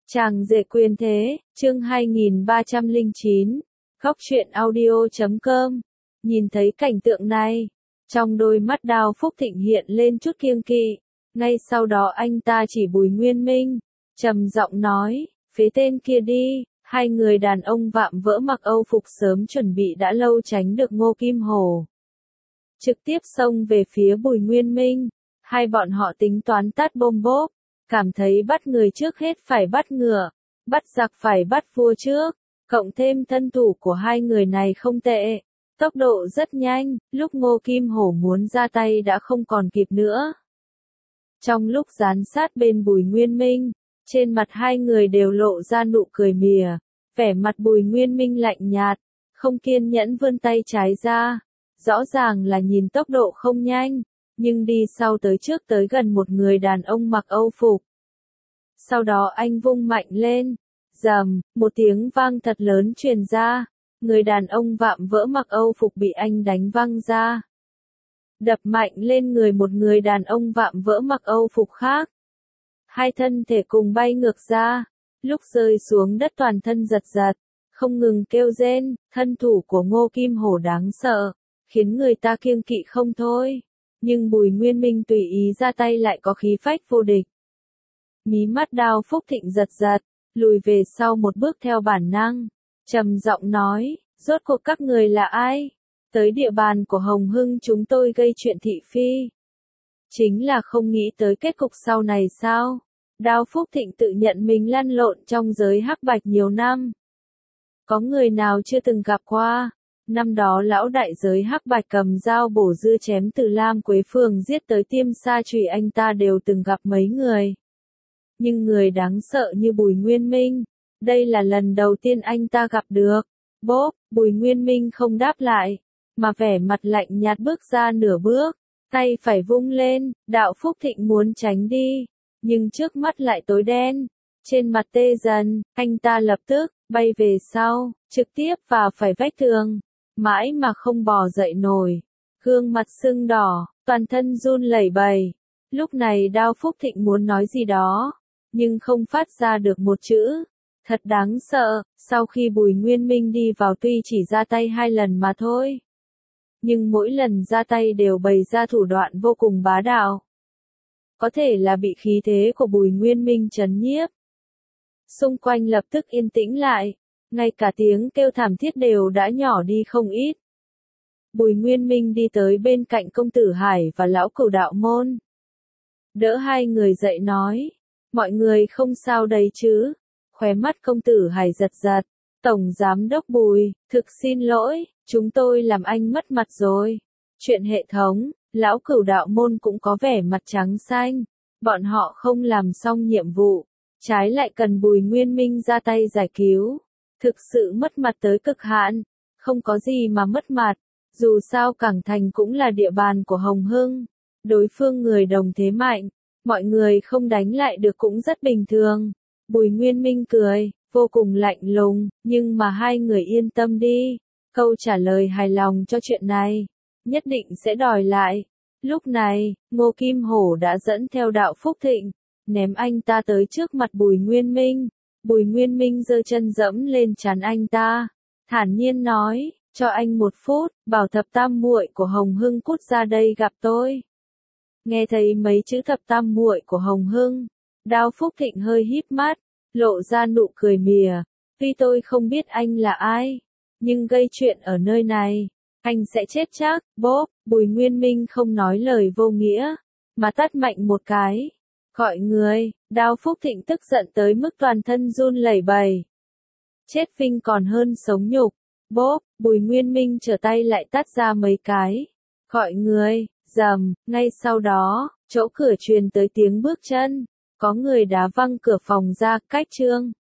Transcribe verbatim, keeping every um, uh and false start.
Chàng rể quyền thế, chương hai nghìn ba trăm lẻ chín, góc truyện audio chấm com. Nhìn thấy cảnh tượng này, trong đôi mắt Đao Phúc Thịnh hiện lên chút kiêng kỵ, ngay sau đó anh ta chỉ Bùi Nguyên Minh, trầm giọng nói, phế tên kia đi. Hai người đàn ông vạm vỡ mặc Âu phục sớm chuẩn bị đã lâu tránh được Ngô Kim Hổ. Trực tiếp xông về phía Bùi Nguyên Minh, hai bọn họ tính toán tát bôm bốp, cảm thấy bắt người trước hết phải bắt ngựa, bắt giặc phải bắt vua trước, cộng thêm thân thủ của hai người này không tệ, tốc độ rất nhanh, lúc Ngô Kim Hổ muốn ra tay đã không còn kịp nữa. Trong lúc dán sát bên Bùi Nguyên Minh, trên mặt hai người đều lộ ra nụ cười mỉa, vẻ mặt Bùi Nguyên Minh lạnh nhạt, không kiên nhẫn vươn tay trái ra, rõ ràng là nhìn tốc độ không nhanh, nhưng đi sau tới trước tới gần một người đàn ông mặc Âu phục. Sau đó anh vung mạnh lên, rầm, một tiếng vang thật lớn truyền ra, người đàn ông vạm vỡ mặc Âu phục bị anh đánh văng ra. Đập mạnh lên người một người đàn ông vạm vỡ mặc Âu phục khác. Hai thân thể cùng bay ngược ra, lúc rơi xuống đất toàn thân giật giật, không ngừng kêu rên, thân thủ của Ngô Kim Hổ đáng sợ, khiến người ta kiêng kỵ không thôi. Nhưng Bùi Nguyên Minh tùy ý ra tay lại có khí phách vô địch. Mí mắt Đao Phúc Thịnh giật giật, lùi về sau một bước theo bản năng, trầm giọng nói, rốt cuộc các người là ai? Tới địa bàn của Hồng Hưng chúng tôi gây chuyện thị phi. Chính là không nghĩ tới kết cục sau này sao? Đao Phúc Thịnh tự nhận mình lăn lộn trong giới hắc bạch nhiều năm. Có người nào chưa từng gặp qua? Năm đó lão đại giới hắc bạch cầm dao bổ dưa chém từ Lam Quế Phường giết tới Tiêm Sa Trùy anh ta đều từng gặp mấy người. Nhưng người đáng sợ như Bùi Nguyên Minh, đây là lần đầu tiên anh ta gặp được. Bốp, Bùi Nguyên Minh không đáp lại, mà vẻ mặt lạnh nhạt bước ra nửa bước, tay phải vung lên, Đạo Phúc Thịnh muốn tránh đi, nhưng trước mắt lại tối đen, trên mặt tê dần, anh ta lập tức bay về sau, trực tiếp vào phải vách tường, mãi mà không bò dậy nổi, gương mặt sưng đỏ, toàn thân run lẩy bẩy. Lúc này Đao Phúc Thịnh muốn nói gì đó, nhưng không phát ra được một chữ. Thật đáng sợ, sau khi Bùi Nguyên Minh đi vào tuy chỉ ra tay hai lần mà thôi, nhưng mỗi lần ra tay đều bày ra thủ đoạn vô cùng bá đạo. Có thể là bị khí thế của Bùi Nguyên Minh trấn nhiếp. Xung quanh lập tức yên tĩnh lại, ngay cả tiếng kêu thảm thiết đều đã nhỏ đi không ít. Bùi Nguyên Minh đi tới bên cạnh công tử Hải và lão Cửu Đạo Môn. Đỡ hai người dậy nói, mọi người không sao đấy chứ? Khóe mắt công tử Hải giật giật, Tổng Giám Đốc Bùi, thực xin lỗi, chúng tôi làm anh mất mặt rồi. Chuyện hệ thống, lão Cửu Đạo Môn cũng có vẻ mặt trắng xanh, bọn họ không làm xong nhiệm vụ, trái lại cần Bùi Nguyên Minh ra tay giải cứu. Thực sự mất mặt tới cực hạn, không có gì mà mất mặt, dù sao Cảng Thành cũng là địa bàn của Hồng Hưng, đối phương người đồng thế mạnh, mọi người không đánh lại được cũng rất bình thường. Bùi Nguyên Minh cười, vô cùng lạnh lùng, nhưng mà hai người yên tâm đi, câu trả lời hài lòng cho chuyện này, nhất định sẽ đòi lại. Lúc này, Ngô Kim Hổ đã dẫn theo Đạo Phúc Thịnh, ném anh ta tới trước mặt Bùi Nguyên Minh. Bùi Nguyên Minh giơ chân dẫm lên trán anh ta, thản nhiên nói, cho anh một phút, bảo thập tam muội của Hồng Hưng cút ra đây gặp tôi. Nghe thấy mấy chữ thập tam muội của Hồng Hưng, Đao Phúc Thịnh hơi híp mắt, lộ ra nụ cười mỉa, tuy tôi không biết anh là ai, nhưng gây chuyện ở nơi này, anh sẽ chết chắc. Bốp, Bùi Nguyên Minh không nói lời vô nghĩa, mà tát mạnh một cái. Gọi người, Đao Phúc Thịnh tức giận tới mức toàn thân run lẩy bẩy. Chết vinh còn hơn sống nhục. Bốp, Bùi Nguyên Minh trở tay lại tát ra mấy cái. Gọi người, rầm, ngay sau đó, chỗ cửa truyền tới tiếng bước chân, có người đá văng cửa phòng ra, cách trương.